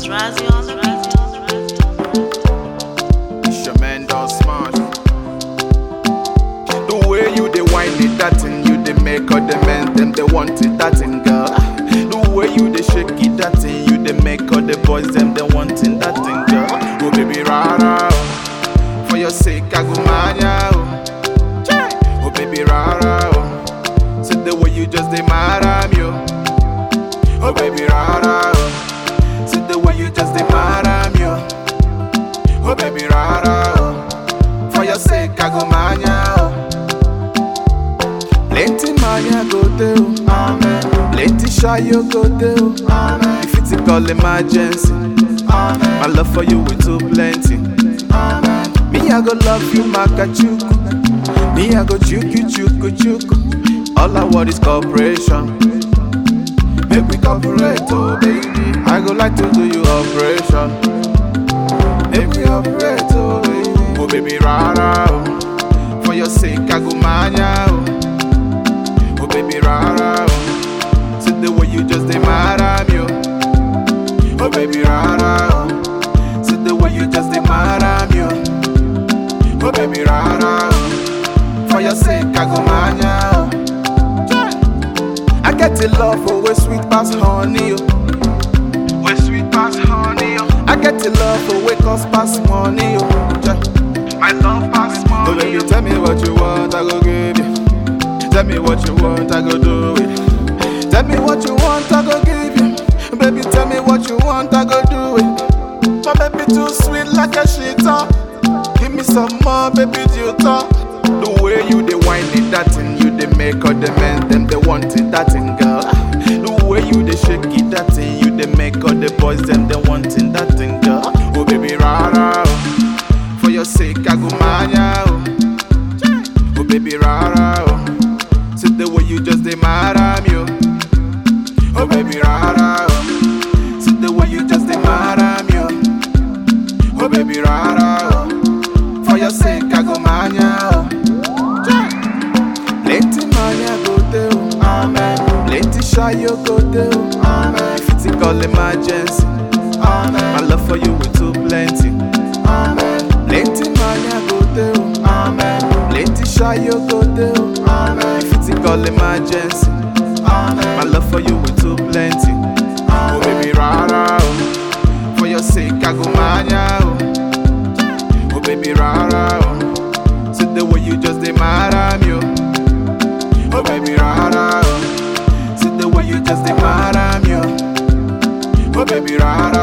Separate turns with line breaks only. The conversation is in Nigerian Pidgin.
Razzie on the beat.
It's your man Don Smash. The way you dey whine it, that thing you dey make all the men them they want it, that thing girl. The way you dey shake it, that thing you dey make all the boys them they want it, that thing girl. Oh baby rara, oh. For your sake I go mania, oh. Chai. Oh baby rara, oh. See the way you just dey mad at me, oh. Oh baby rara, oh. See the way you just dey mad at me, oh. Oh baby rara, oh. For your sake I go mania, oh. Plenty mania go do, amen. Plenty shy you go do, amen. If it's a call emergency, amen. My love for you will too plenty, amen. Me I go love you makachuku, me I go chuku chuku chuku. All I want is cooperation. Make we cooperate, oh baby. I go like to do you operation. Make we operate, oh baby. Oh baby rara, oh. For your sake I go mania, oh. Oh baby rara, oh. See the way you just dey mad at me, oh. Oh baby rara, oh. See the way you just dey mad at me, oh. Oh baby rara, oh. For your sake I go mania, oh. I get a love for way sweet past honey, oh. Way sweet past honey, oh. I get a love for way cost past money, oh. My love past money. Oh baby, tell me what you want, I go give you. Tell me what you want, I go do it. Tell me what you want, I go give you. Baby, tell me what you want, I go do it. My baby too sweet like a shita. Give me some more, baby, you talk. The way you dey whine it, that thing you dey make all the men them they want it, that thing girl. The way you dey shake it, that thing you dey make all the boys them they want it, that thing girl. Oh baby rara, oh. For your sake I go mania, oh. Oh baby rara, oh. See the way you just dey mad at me, oh. Oh baby rara, oh. See the way you just dey mad at me, oh. Oh baby rara, oh. For your sake I go mania, oh. Plenty mania go do, amen. Plenty shy you go do, amen. If it's a call emergency, amen. My love for you will too plenty, amen. Plenty mania go do, amen. Plenty shy you go do, amen. If it's a call emergency, amen. My love for you will too plenty, oh baby rara, oh. For your sake I go mania, oh. Oh baby rara, oh. See the way you just dey mad at me, oh. Oh baby rara, oh. See the way you just dey mad at me, oh. Oh baby rara.